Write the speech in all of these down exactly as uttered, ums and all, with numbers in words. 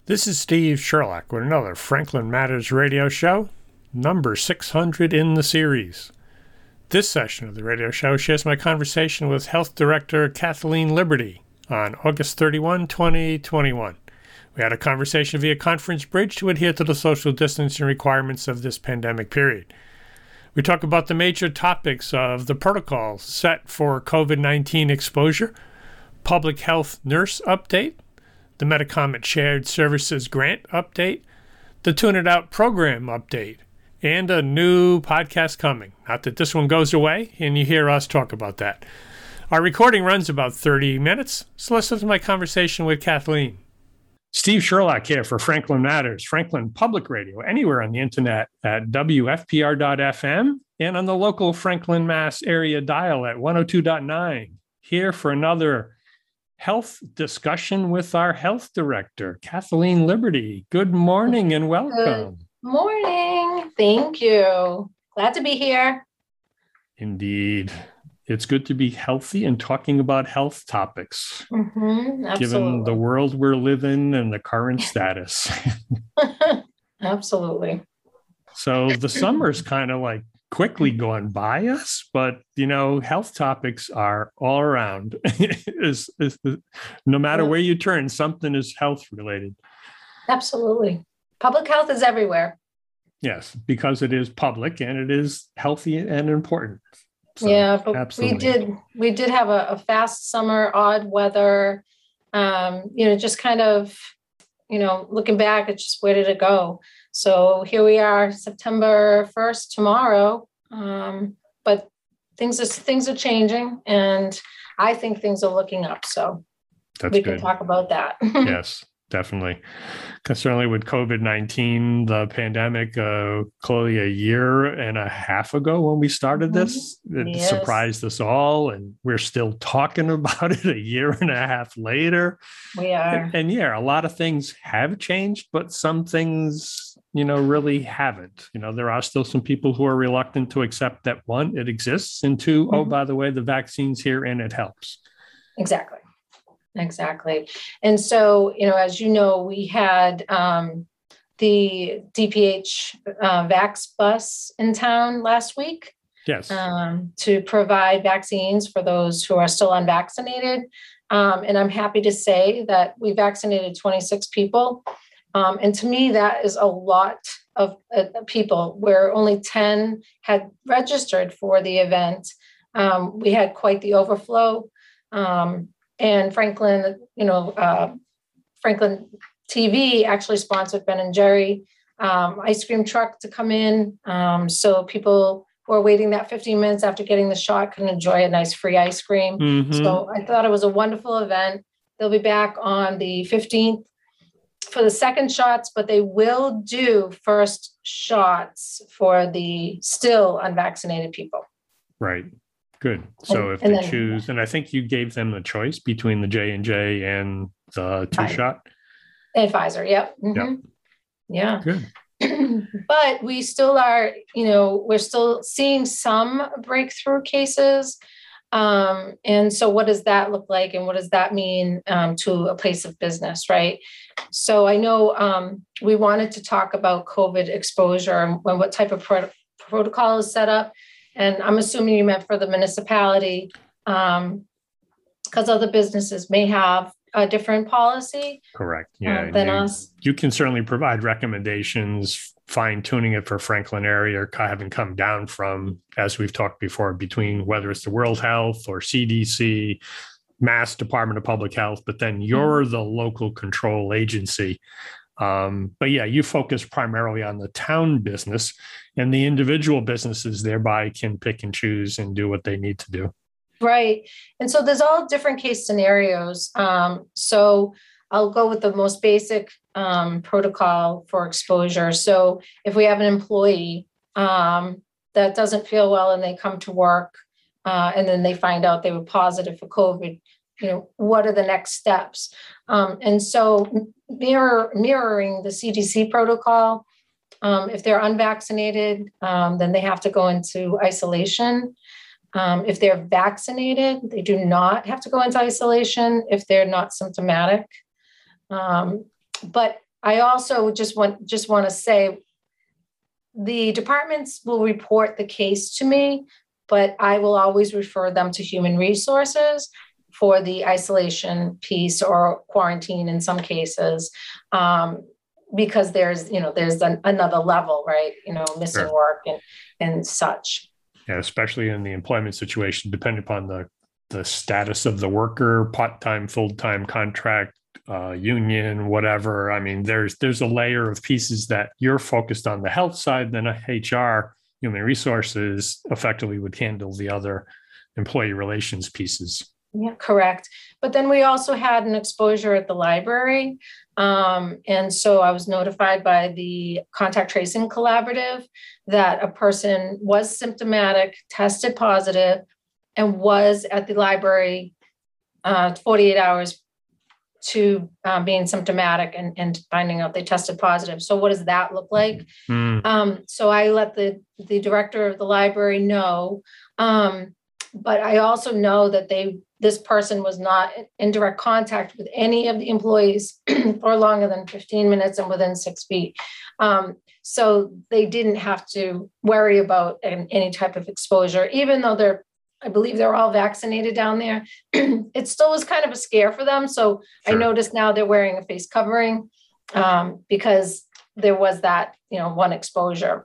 This is Steve Sherlock with another Franklin Matters radio show, number six hundred in the series. This session of the radio show shares my conversation with Health Director Kathleen Liberty on August thirty-first, twenty twenty-one. We had a conversation via conference bridge to adhere to the social distancing requirements of this pandemic period. We talk about the major topics of the protocol set for COVID nineteen exposure, public health nurse update, the Medicomet Shared Services Grant update, the Tune It Out program update, and a new podcast coming. Not that this one goes away, and you hear us talk about that. Our recording runs about thirty minutes, so let's listen to my conversation with Kathleen. Steve Sherlock here for Franklin Matters, Franklin Public Radio, anywhere on the internet at W F P R dot F M and on the local Franklin, Mass area dial at one oh two point nine. Here for another health discussion with our health director, Kathleen Liberty. Good morning and welcome. Good morning. Thank you. Glad to be here. Indeed. It's good to be healthy and talking about health topics, mm-hmm, given the world we're living and the current status. Absolutely. So the summer's kind of like quickly gone by us, but you know, health topics are all around. is, is, is, no matter where you turn, something is health related. Absolutely. Public health is everywhere. Yes, because it is public and it is healthy and important. So, yeah, but absolutely. we did we did have a, a fast summer, odd weather. Um, you know, just kind of, you know, looking back, it's just where did it go? So here we are, September first tomorrow. Um, but things are things are changing, and I think things are looking up. So That's we good. can talk about that. Yes. Definitely. Because certainly with COVID nineteen, the pandemic, uh, clearly a year and a half ago when we started this, it yes. surprised us all. And we're still talking about it a year and a half later. We are. And, and yeah, a lot of things have changed, but some things, you know, really haven't. You know, there are still some people who are reluctant to accept that, one, it exists, and two, mm-hmm. oh, by the way, the vaccine's here and it helps. Exactly. Exactly. And so, you know, as you know, we had um, the D P H uh, Vax bus in town last week. Yes. Um, to provide vaccines for those who are still unvaccinated. Um, and I'm happy to say that we vaccinated twenty-six people. Um, and to me, that is a lot of uh, people, where only ten had registered for the event. Um, we had quite the overflow. Um, And Franklin, you know, uh, Franklin T V actually sponsored Ben and Jerry um, ice cream truck to come in. Um, so people who are waiting that fifteen minutes after getting the shot can enjoy a nice free ice cream. Mm-hmm. So I thought it was a wonderful event. They'll be back on the fifteenth for the second shots, but they will do first shots for the still unvaccinated people. Right. Good. So and, if and they then, choose, and I think you gave them the choice between the J and J and the two shot. And Pfizer. Yep. Mm-hmm. Yep. Yeah. Good. But we still are, you know, we're still seeing some breakthrough cases. Um, and so what does that look like? And what does that mean um, to a place of business, right? So I know um, we wanted to talk about COVID exposure and what type of pro- protocol is set up. And I'm assuming you meant for the municipality, um, because other businesses may have a different policy. Correct. Yeah. Uh, than you, us. You can certainly provide recommendations, fine tuning it for Franklin area, or having come down from, as we've talked before, between whether it's the World Health or C D C, Mass Department of Public Health, but then you're the local control agency. Um, but yeah, you focus primarily on the town business, and the individual businesses thereby can pick and choose and do what they need to do. Right. And so there's all different case scenarios. Um, so I'll go with the most basic um, protocol for exposure. So if we have an employee um, that doesn't feel well and they come to work uh, and then they find out they were positive for COVID, you know, what are the next steps? Um, and so mirror, mirroring the C D C protocol, um, if they're unvaccinated, um, then they have to go into isolation. Um, if they're vaccinated, they do not have to go into isolation if they're not symptomatic. Um, but I also just want just want to say the departments will report the case to me, but I will always refer them to human resources for the isolation piece or quarantine in some cases, um, because there's, you know, there's an, another level, right? You know, missing Sure. work and, and such. Yeah, especially in the employment situation, depending upon the, the status of the worker, part-time, full-time contract, uh, union, whatever. I mean, there's there's a layer of pieces that you're focused on the health side, then H R, human resources, effectively would handle the other employee relations pieces. Yeah, correct. But then we also had an exposure at the library. Um, and so I was notified by the contact tracing collaborative that a person was symptomatic, tested positive, and was at the library uh, forty-eight hours to um, being symptomatic and, and finding out they tested positive. So what does that look like? Mm. Um, so I let the, the director of the library know, um, but I also know that they this person was not in direct contact with any of the employees for longer than fifteen minutes and within six feet. Um, so they didn't have to worry about an, any type of exposure, even though they're I believe they're all vaccinated down there. It still was kind of a scare for them. So sure. I noticed now they're wearing a face covering um, because there was that, you know, one exposure.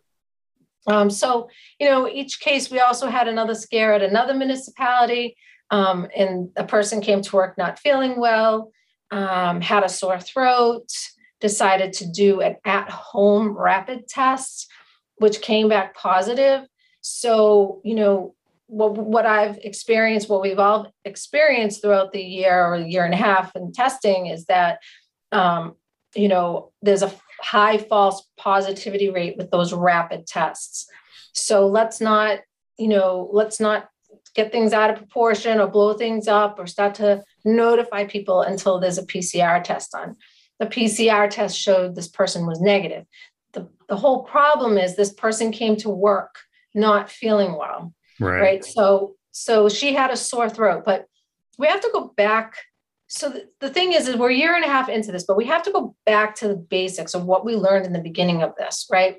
Um, so, you know, each case, we also had another scare at another municipality um, and a person came to work not feeling well, um, had a sore throat, decided to do an at-home rapid test, which came back positive. So, you know, What, what I've experienced, what we've all experienced throughout the year or a year and a half in testing is that, um, you know, there's a high false positivity rate with those rapid tests. So let's not, you know, let's not get things out of proportion or blow things up or start to notify people until there's a P C R test done. The P C R test showed this person was negative. The, the whole problem is this person came to work not feeling well. Right. right. So, so she had a sore throat, but we have to go back. So the, the thing is, is we're a year and a half into this, but we have to go back to the basics of what we learned in the beginning of this, right?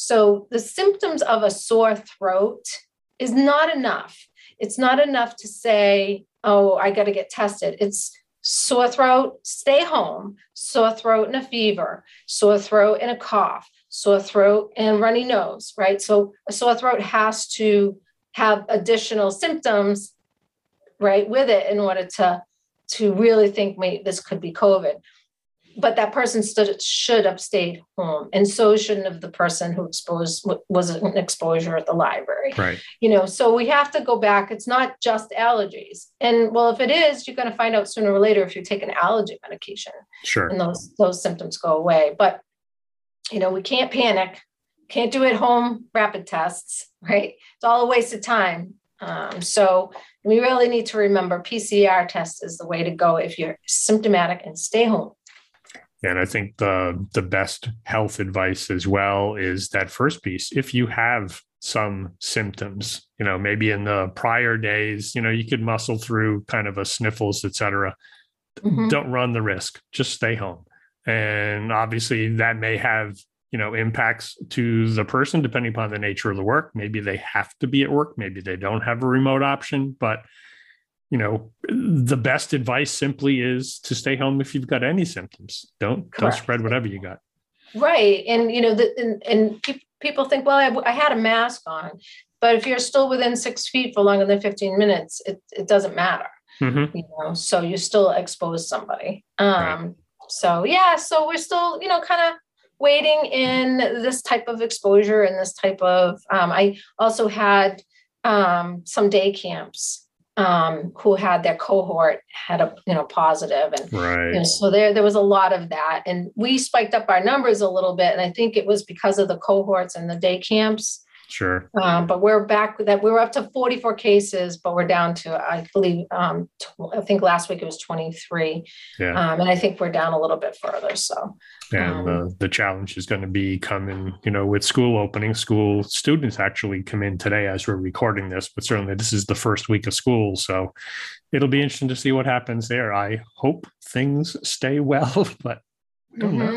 So the symptoms of a sore throat is not enough. It's not enough to say, oh, I got to get tested. It's sore throat, stay home, sore throat and a fever, sore throat and a cough, sore throat and runny nose, right? So a sore throat has to have additional symptoms, right, with it in order to, to really think, maybe this could be COVID. But that person stood, should have stayed home. And so shouldn't have the person who exposed was an exposure at the library. Right. You know, so we have to go back. It's not just allergies. And well, if it is, you're going to find out sooner or later if you take an allergy medication. Sure. And those, those symptoms go away. But, you know, we can't panic. Can't do at home rapid tests, right? It's all a waste of time. Um, so we really need to remember P C R test is the way to go if you're symptomatic and stay home. And I think the the best health advice as well is that first piece. If you have some symptoms, you know, maybe in the prior days, you know, you could muscle through kind of a sniffles, et cetera. Mm-hmm. Don't run the risk. Just stay home. And obviously that may have, you know, impacts to the person depending upon the nature of the work. Maybe they have to be at work. Maybe they don't have a remote option. But, you know, the best advice simply is to stay home if you've got any symptoms. Don't Correct. don't spread whatever you got. Right. And, you know, the, and, and pe- people think, well, I, I had a mask on. But if you're still within six feet for longer than fifteen minutes, it, it doesn't matter. Mm-hmm. You know, so you still expose somebody. Um, right. So, yeah, so we're still, you know, kind of waiting in this type of exposure and this type of, um, I also had um, some day camps um, who had their cohort had a, you know, positive. And right. you know, so there, there was a lot of that. And we spiked up our numbers a little bit. And I think it was because of the cohorts and the day camps. Sure. Um, but we're back that we were up to forty-four cases, but we're down to, I believe, um, tw- I think last week it was twenty-three. Yeah. Um, and I think we're down a little bit further. So, and um, the, the challenge is going to be coming, you know, with school opening. School students actually come in today as we're recording this, but certainly this is the first week of school. So it'll be interesting to see what happens there. I hope things stay well, but I don't mm-hmm. know.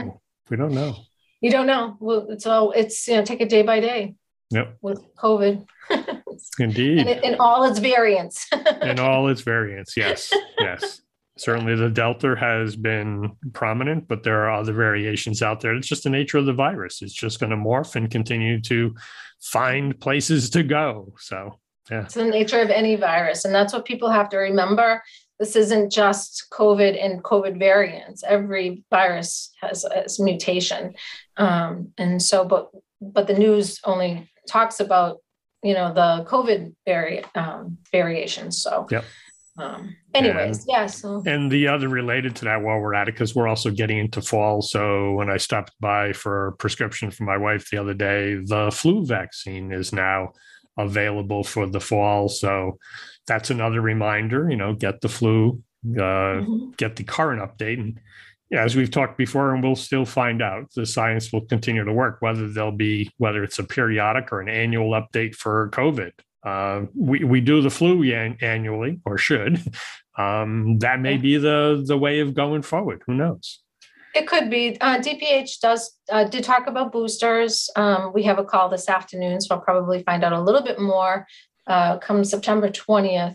We don't know. You don't know. Well, it's all, it's, you know, take it day by day. Yep. With COVID. Indeed. And it, in all its variants. In all its variants. Yes. Yes. Certainly the Delta has been prominent, but there are other variations out there. It's just the nature of the virus. It's just going to morph and continue to find places to go. So, yeah. It's the nature of any virus. And that's what people have to remember. This isn't just COVID and COVID variants. Every virus has a mutation. Um, and so, but, but the news only talks about, you know, the COVID vari- um, variations. So, yep. Um, anyways, and, yeah. So. And the other related to that while we're at it, because we're also getting into fall. So when I stopped by for a prescription for my wife the other day, the flu vaccine is now available for the fall. So that's another reminder, you know, get the flu, uh, mm-hmm. get the current update. And yeah, as we've talked before, and we'll still find out, the science will continue to work, whether there'll be, whether it's a periodic or an annual update for COVID. Uh, we, we do the flu an- annually, or should. Um, that may be the, the way of going forward. Who knows? It could be. Uh, D P H does uh, did talk about boosters. Um, we have a call this afternoon, so I'll probably find out a little bit more uh, come September twentieth.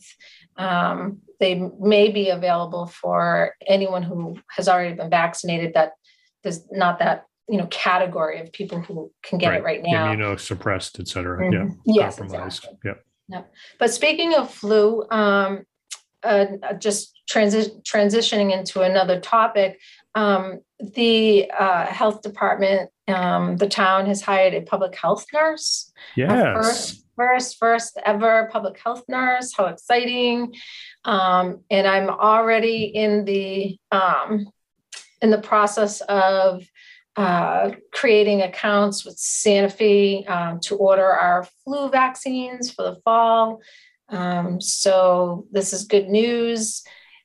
Um, they may be available for anyone who has already been vaccinated. That there's not that, you know, category of people who can get right. it right now. Immunosuppressed, et cetera. Mm-hmm. Yeah. Yes, compromised. exactly. Yeah. Yeah. But speaking of flu, um, uh, just transi- transitioning into another topic, um, the uh, health department, um, the town has hired a public health nurse. Yes. First, first, first ever public health nurse. How exciting. Um, and I'm already in the, um, in the process of uh, creating accounts with Sanofi um, to order our flu vaccines for the fall. Um, so this is good news.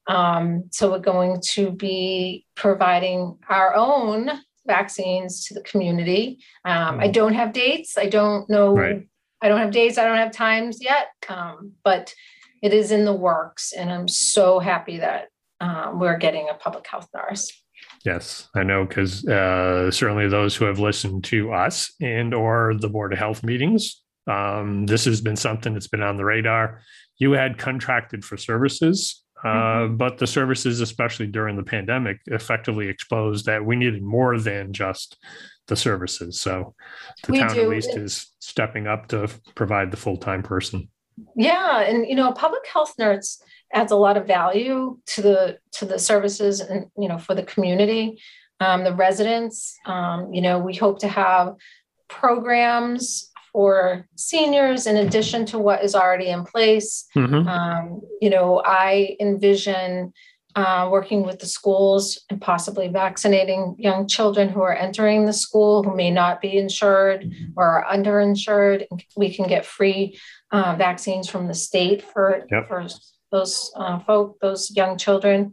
Um, so we're going to be providing our own vaccines to the community. Um, mm. I don't have dates. I don't know. Right. I don't have dates. I don't have times yet, um, but it is in the works. And I'm so happy that um, we're getting a public health nurse. Yes, I know, because uh, certainly those who have listened to us and or the Board of Health meetings, um, this has been something that's been on the radar. You had contracted for services, uh, mm-hmm. but the services, especially during the pandemic, effectively exposed that we needed more than just the services. So the we town do. at least is stepping up to provide the full-time person. Yeah, and you know, a public health nurse adds a lot of value to the to the services and, you know, for the community, um, the residents. Um, you know, we hope to have programs for seniors in addition to what is already in place. Mm-hmm. Um, you know, I envision uh, working with the schools and possibly vaccinating young children who are entering the school who may not be insured or are underinsured. We can get free uh, vaccines from the state for, yep. for those uh, folk, those young children.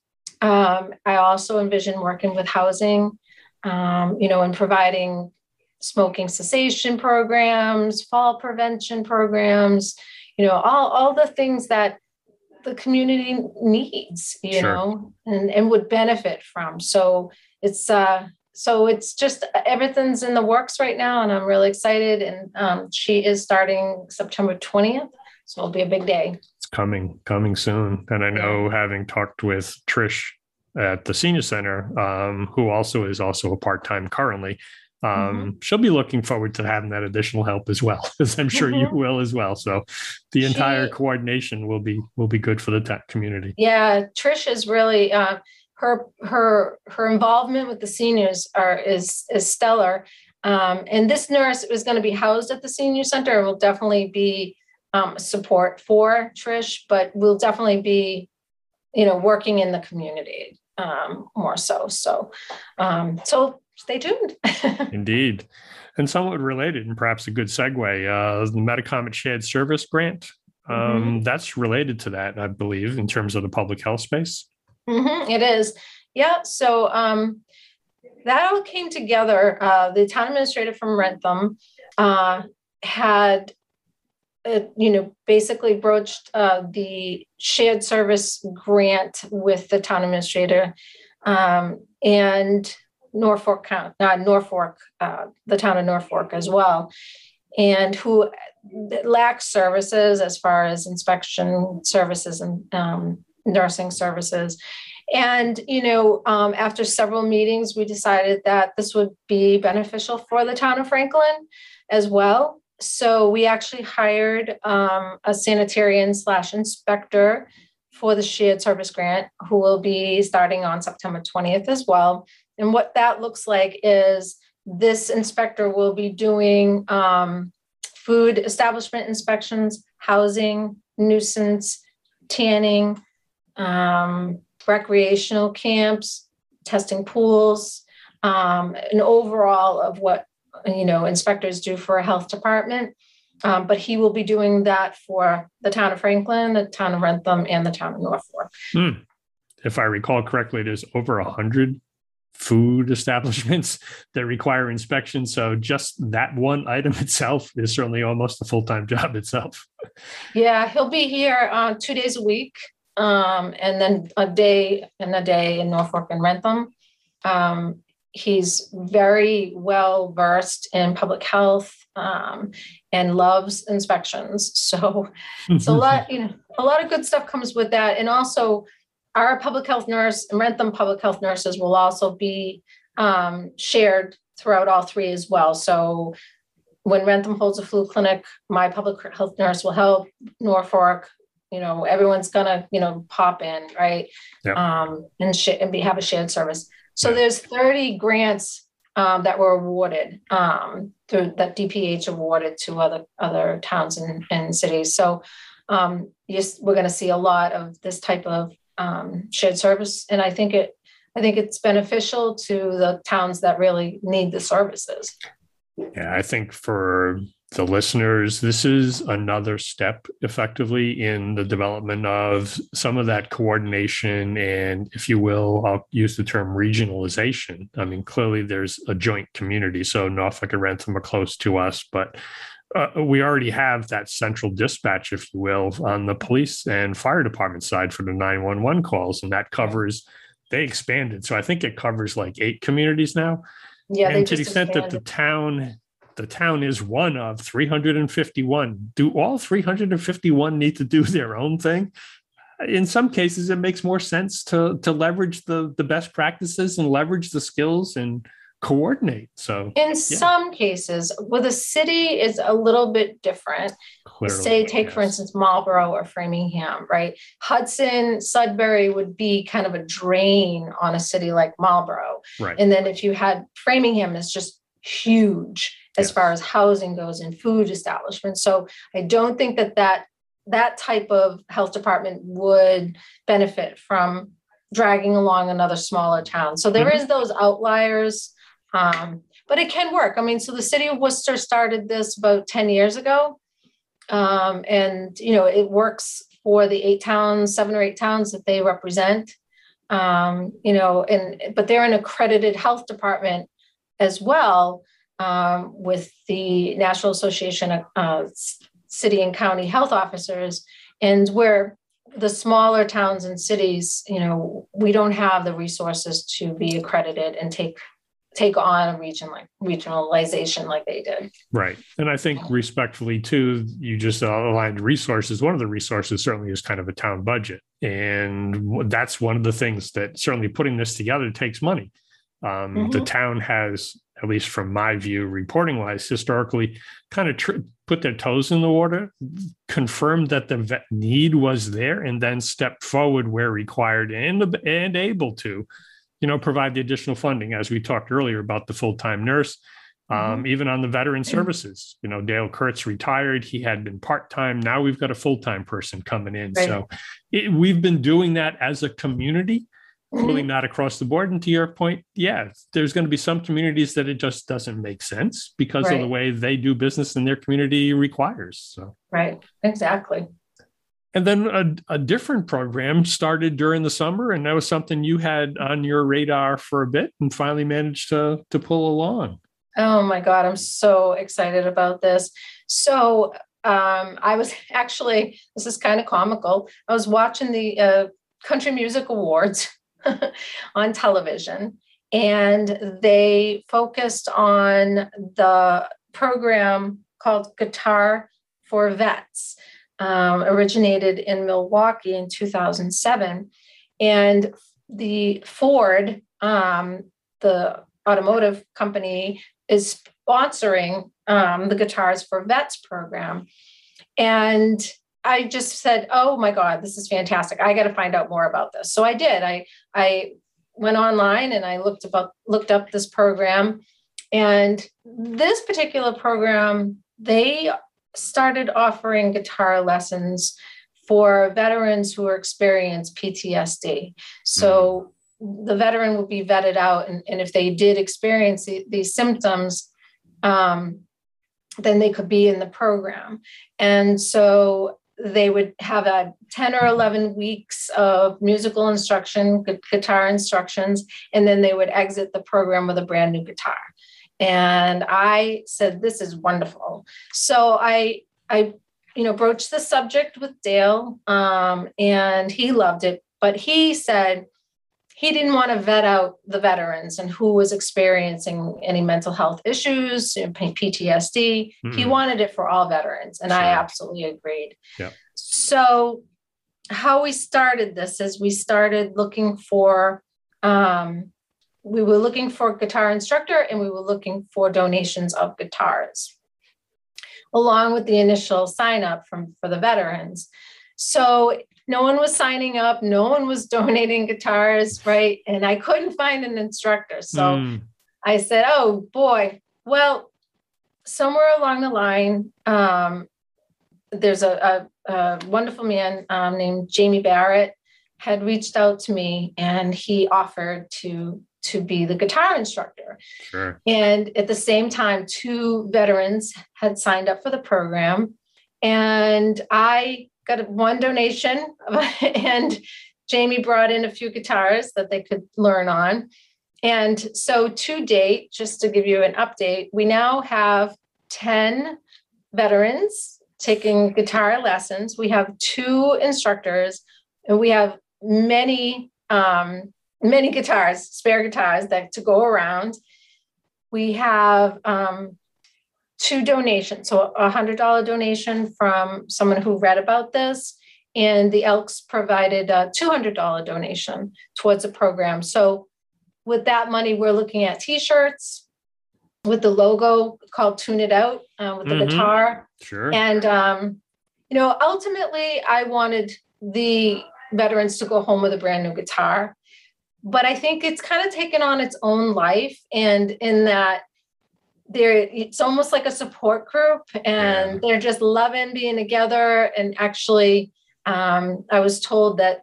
Um, I also envision working with housing, um, you know, and providing smoking cessation programs, fall prevention programs, you know, all, all the things that the community needs, you sure. know, and, and would benefit from. So it's, uh, so it's just, everything's in the works right now, and I'm really excited. And um, she is starting September twentieth. So it'll be a big day. It's coming, coming soon. And I know, yeah. having talked with Trish at the senior center, um, who also is also a part-time currently, um, mm-hmm. she'll be looking forward to having that additional help as well, as I'm sure mm-hmm. you will as well. So the entire she, coordination will be, will be good for the tech community. Yeah. Trish is really, uh, her, her, her involvement with the seniors are, is, is stellar. Um, and this nurse is going to be housed at the senior center and will definitely be um, support for Trish, but we'll definitely be, you know, working in the community um, more so. So, um, so stay tuned. Indeed. And somewhat related, and perhaps a good segue, uh, the Metacomet Shared Service Grant, um, mm-hmm. that's related to that, I believe, in terms of the public health space. Mm-hmm, it is. Yeah. So um, that all came together. Uh, the town administrator from Rentham uh, had, uh, you know, basically broached uh, the shared service grant with the town administrator. Um, and Norfolk County, uh, Norfolk, uh, the town of Norfolk as well, and who lacks services as far as inspection services and um, nursing services. And, you know, um, after several meetings, we decided that this would be beneficial for the town of Franklin as well. So we actually hired um, a sanitarian slash inspector for the shared service grant, who will be starting on September twentieth as well. And what that looks like is this inspector will be doing um, food establishment inspections, housing, nuisance, tanning, um, recreational camps, testing pools, um, an overall of what, you know, inspectors do for a health department. Um, but he will be doing that for the town of Franklin, the town of Rentham, and the town of Norfolk. Hmm. If I recall correctly, there's over a hundred food establishments that require inspection. So just that one item itself is certainly almost a full-time job itself. Yeah, he'll be here uh, two days a week, um, and then a day and a day in Norfolk and Rentham. Um, he's very well versed in public health um, and loves inspections. So it's a lot, you know, a lot of good stuff comes with that. And also our public health nurse and Rentham public health nurses will also be um, shared throughout all three as well. So when Rentham holds a flu clinic, my public health nurse will help. Norfolk, you know, everyone's gonna, you know, pop in, right? Yep. Um, and, sh- and be, have a shared service. So Yeah. there's thirty grants um, that were awarded um, through that D P H awarded to other other towns and, and cities. So um, yes, we're going to see a lot of this type of um, shared service, and I think it I think it's beneficial to the towns that really need the services. Yeah, I think for the listeners, this is another step effectively in the development of some of that coordination and, if you will, I'll use the term regionalization. I mean, clearly there's a joint community. So Norfolk and Rentham are close to us, but uh, we already have that central dispatch, if you will, on the police and fire department side for the nine one one calls. And that covers, they expanded. So I think it covers like eight communities now. Yeah, and they to the just extent that the expanded. town, the town is one of three hundred fifty-one. Do all three hundred fifty-one need to do their own thing? In some cases, it makes more sense to to leverage the the best practices and leverage the skills and coordinate. So In yeah. some cases, with a city is a little bit different. Clearly, Say, take for yes. instance, Marlborough or Framingham, right? Hudson, Sudbury would be kind of a drain on a city like Marlborough. Right. And then if you had Framingham, is just huge as Yes. far as housing goes and food establishments. So I don't think that that that type of health department would benefit from dragging along another smaller town. So there Mhm. is those outliers, um, but it can work. I mean, so the city of Worcester started this about ten years ago. Um, and, you know, it works for the eight towns, seven or eight towns that they represent. Um, you know, and, but they're an accredited health department as well, um, with the National Association of uh, City and County Health Officers. And where the smaller towns and cities, you know, we don't have the resources to be accredited and take take on a region like regionalization like they did. Right. And I think respectfully too, you just aligned resources. One of the resources certainly is kind of a town budget. And that's one of the things that certainly putting this together takes money. Um, Mhm. The town has, at least from my view, reporting wise, historically kind of tr- put their toes in the water, confirmed that the vet need was there, and then stepped forward where required and, and able to, you know, provide the additional funding, as we talked earlier about the full-time nurse, um, Mhm. even on the veteran services. You know, Dale Kurtz retired. He had been part-time. Now we've got a full-time person coming in. Right. So it, we've been doing that as a community, clearly Mhm. not across the board. And to your point, yeah, there's going to be some communities that it just doesn't make sense because of the Right. way they do business and their community requires. So. Right, exactly. And then a, a different program started during the summer, and that was something you had on your radar for a bit and finally managed to, to pull along. Oh my God, I'm so excited about this. So um, I was actually, this is kind of comical. I was watching the uh, Country Music Awards on television, And they focused on the program called Guitar for Vets, um, originated in Milwaukee in two thousand seven. And the Ford, um, the automotive company, is sponsoring um, the Guitars for Vets program. And I just said, oh my God, this is fantastic. I got to find out more about this. So I did. I, I went online and I looked about, looked up this program. And this particular program, they started offering guitar lessons for veterans who are experience P T S D. So mm. the veteran would be vetted out. And, and if they did experience the, these symptoms, um, then they could be in the program. And so they would have a ten or eleven weeks of musical instruction, guitar instructions, and then they would exit the program with a brand new guitar. And I said, this is wonderful. So I, I, you know, broached the subject with Dale, um, and he loved it, but he said he didn't want to vet out the veterans and who was experiencing any mental health issues, P T S D. Mm-hmm. He wanted it for all veterans. And sure. I absolutely agreed. Yeah. So how we started this is we started looking for, um, we were looking for a guitar instructor, and we were looking for donations of guitars, along with the initial sign up from for the veterans. So no one was signing up. No one was donating guitars, right? And I couldn't find an instructor. So mm. I said, oh boy, well, somewhere along the line, um, there's a, a, a wonderful man um, named Jamie Barrett had reached out to me, and he offered to, to be the guitar instructor. Sure. And at the same time, two veterans had signed up for the program, and I got one donation, and Jamie brought in a few guitars that they could learn on. And so to date, just to give you an update, we now have ten veterans taking guitar lessons. We have two instructors, and we have many, um, many guitars, spare guitars that to go around. We have um, two donations. So a one hundred dollars donation from someone who read about this, and the Elks provided a two hundred dollars donation towards the program. So with that money, we're looking at t-shirts with the logo called Tune It Out uh, with the mm-hmm. guitar. Sure. And, um, you know, ultimately I wanted the veterans to go home with a brand new guitar, but I think it's kind of taken on its own life. And in that, They're, it's almost like a support group, and yeah. they're just loving being together. And actually, um, I was told that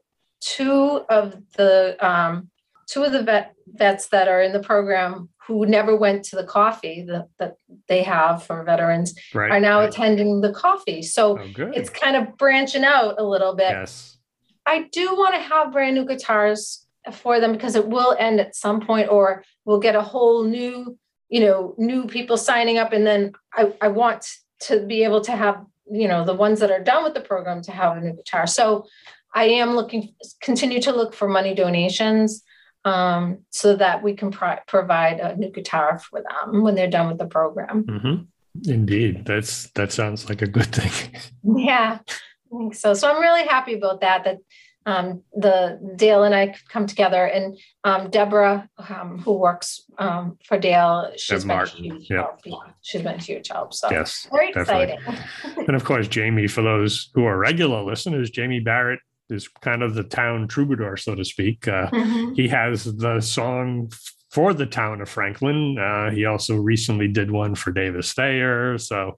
two of the um, two of the vet, vets that are in the program who never went to the coffee that, that they have for veterans right, are now right. attending the coffee. So oh, it's kind of branching out a little bit. Yes. I do want to have brand new guitars for them, because it will end at some point, or we'll get a whole new you know, new people signing up. And then I, I want to be able to have, you know, the ones that are done with the program to have a new guitar. So I am looking, continue to look for money donations um, so that we can pro- provide a new guitar for them when they're done with the program. Mm-hmm. Indeed. That's, that sounds like a good thing. Yeah, I think so. So I'm really happy about that, that Um, the Dale and I could come together, and um, Deborah, um, who works um, for Dale, she's been, huge yep. help. she's been a huge help. So yes, very definitely. exciting. And of course, Jamie, for those who are regular listeners, Jamie Barrett is kind of the town troubadour, so to speak. Uh, mm-hmm. He has the song for the town of Franklin. Uh, he also recently did one for Davis Thayer. So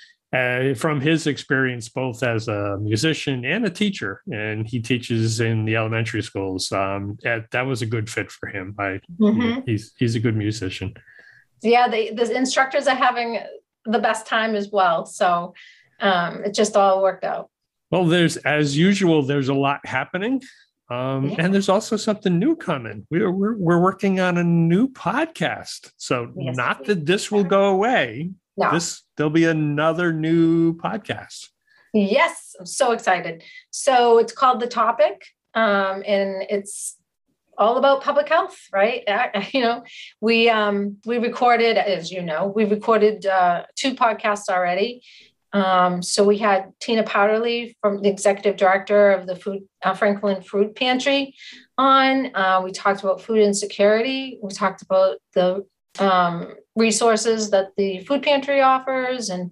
Uh, from his experience, both as a musician and a teacher, and he teaches in the elementary schools, um, that, that was a good fit for him. I, mm-hmm. he's he's a good musician. Yeah, the, the instructors are having the best time as well. So um, it just all worked out. Well, there's, as usual, there's a lot happening. Um, yeah. And there's also something new coming. We're, we're, we're working on a new podcast. So yes, not that this will go away. No. This there'll be another new podcast. Yes, I'm so excited. So it's called The Topic, um, and it's all about public health, right? You know, we um, we recorded, as you know, we recorded uh, two podcasts already. Um, so we had Tina Powderly, from the executive director of the Food uh, Franklin Food Pantry, on. Uh, we talked about food insecurity. We talked about the um, resources that the food pantry offers, and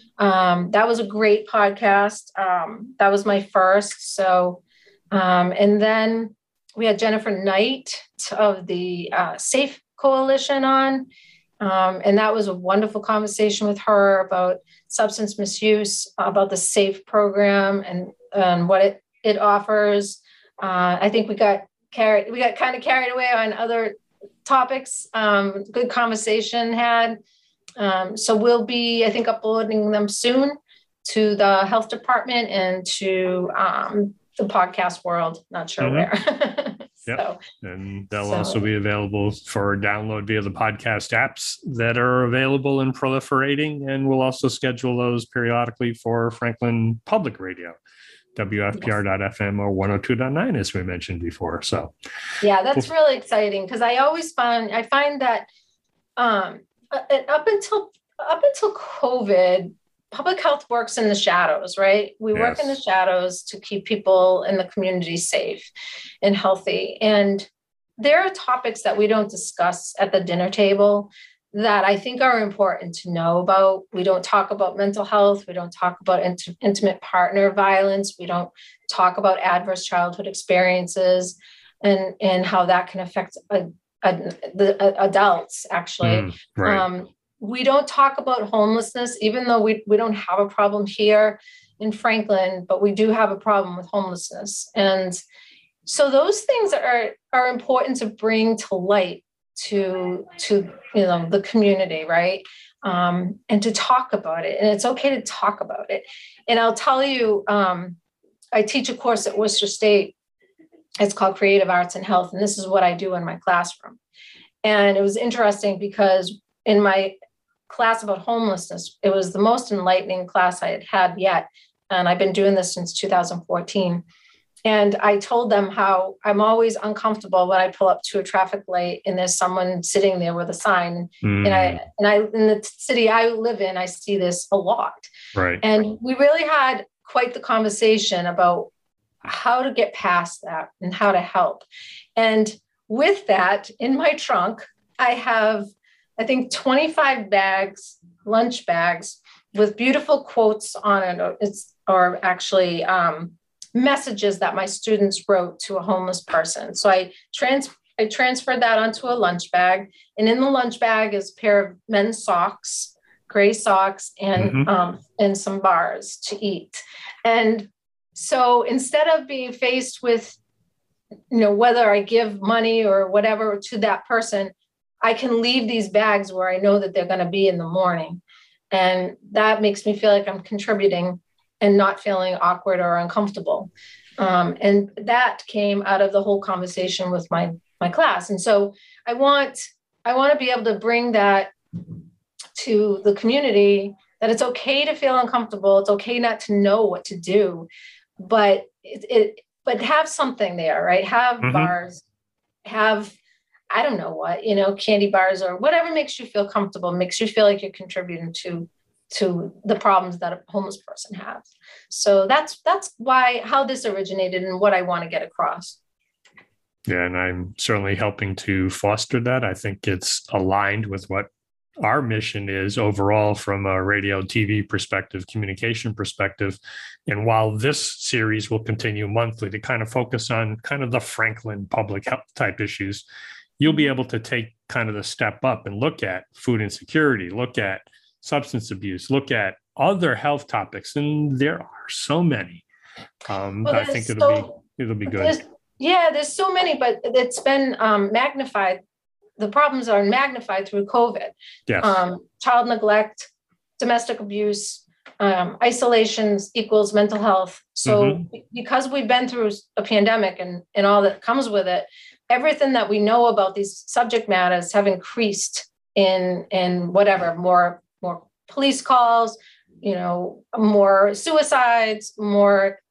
um, that was a great podcast. Um, that was my first. So, um, and then we had Jennifer Knight of the uh, SAFE Coalition on. Um, and that was a wonderful conversation with her about substance misuse, about the SAFE program and, and what it, it offers. Uh, I think we got carried, we got kind of carried away on other topics. Um, good conversation had. Um, so we'll be, I think, uploading them soon to the health department and to um, the podcast world. Not sure mm-hmm. where. so, yep. And they'll so. also be available for download via the podcast apps that are available and proliferating. And we'll also schedule those periodically for Franklin Public Radio, W F P R dot F M or one oh two point nine, as we mentioned before. So, yeah, that's well, really exciting, because I always find, I find that um, up until up until COVID, public health works in the shadows, right? We yes. work in the shadows to keep people in the community safe and healthy. And there are topics that we don't discuss at the dinner table that I think are important to know about. We don't talk about mental health. We don't talk about int- intimate partner violence. We don't talk about adverse childhood experiences and, and how that can affect a, a, the a, adults, actually. Mm, right. Um, We don't talk about homelessness, even though we, we don't have a problem here in Franklin, but we do have a problem with homelessness. And so those things are, are important to bring to light to, to you know, the community, right? Um, and to talk about it. And it's okay to talk about it. And I'll tell you, um, I teach a course at Worcester State. It's called Creative Arts and Health. And this is what I do in my classroom. And it was interesting because in my class about homelessness, it was the most enlightening class I had had yet. And I've been doing this since two thousand fourteen. And I told them how I'm always uncomfortable when I pull up to a traffic light and there's someone sitting there with a sign. Mm. And I, and I, in the city I live in, I see this a lot. Right. And we really had quite the conversation about how to get past that and how to help. And with that, in my trunk, I have, I think, twenty-five bags, lunch bags with beautiful quotes on it. It's, or actually um, messages that my students wrote to a homeless person. So I trans I transferred that onto a lunch bag. And in the lunch bag is a pair of men's socks, gray socks, and, mm-hmm. um, and some bars to eat. And so instead of being faced with, you know, whether I give money or whatever to that person, I can leave these bags where I know that they're going to be in the morning. And that makes me feel like I'm contributing and not feeling awkward or uncomfortable. Um, and that came out of the whole conversation with my, my class. And so I want, I want to be able to bring that to the community, that it's okay to feel uncomfortable. It's okay not to know what to do, but it, it but have something there, right? Have mm-hmm. bars, have, I don't know what, you know, candy bars or whatever makes you feel comfortable, makes you feel like you're contributing to, to the problems that a homeless person has. So that's, that's why, how this originated and what I want to get across. Yeah. And I'm certainly helping to foster that. I think it's aligned with what our mission is overall from a radio, T V perspective, communication perspective. And while this series will continue monthly to kind of focus on kind of the Franklin public health type issues, you'll be able to take kind of the step up and look at food insecurity, look at substance abuse, look at other health topics. And there are so many. Um, well, I think it'll so, be, it'll be good. There's, yeah, there's so many, but it's been um, magnified. The problems are magnified through COVID. Yes. Um, child neglect, domestic abuse, um, isolations equals mental health. So mm-hmm. because we've been through a pandemic and, and all that comes with it, everything that we know about these subject matters have increased in, in whatever, more, more police calls, you know, more suicides, more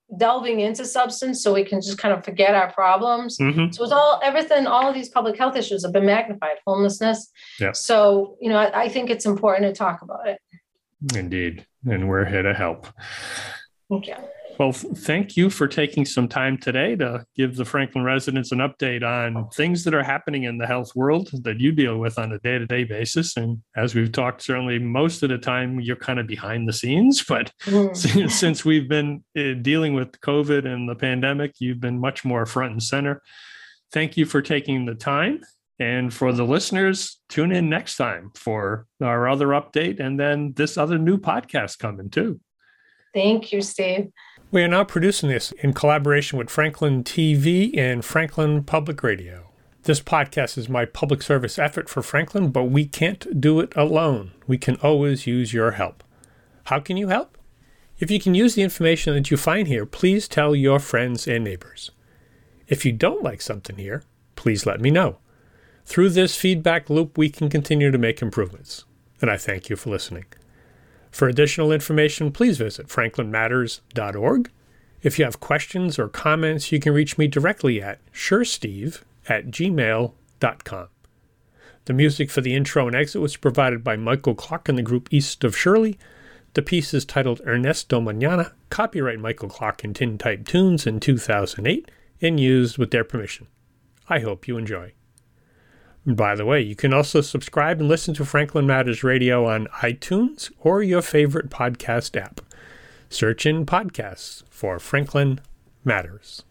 delving into substance so we can just kind of forget our problems. Mm-hmm. So it's all, everything, all of these public health issues have been magnified, homelessness. Yeah. So, you know, I, I think it's important to talk about it. Indeed. And we're here to help. Okay. Well, thank you for taking some time today to give the Franklin residents an update on things that are happening in the health world that you deal with on a day-to-day basis. And as we've talked, certainly most of the time you're kind of behind the scenes, but mm. since, since we've been uh, dealing with COVID and the pandemic, you've been much more front and center. Thank you for taking the time. And for the listeners, tune in next time for our other update and then this other new podcast coming too. Thank you, Steve. We are now producing this in collaboration with Franklin T V and Franklin Public Radio. This podcast is my public service effort for Franklin, but we can't do it alone. We can always use your help. How can you help? If you can use the information that you find here, please tell your friends and neighbors. If you don't like something here, please let me know. Through this feedback loop, we can continue to make improvements. And I thank you for listening. For additional information, please visit franklin matters dot org. If you have questions or comments, you can reach me directly at suresteve at gmail dot com. The music for the intro and exit was provided by Michael Clark and the group East of Shirley. The piece is titled Ernesto Mañana, copyright Michael Clark and Tintype Tunes in two thousand eight, and used with their permission. I hope you enjoy. By the way, you can also subscribe and listen to Franklin Matters Radio on iTunes or your favorite podcast app. Search in podcasts for Franklin Matters.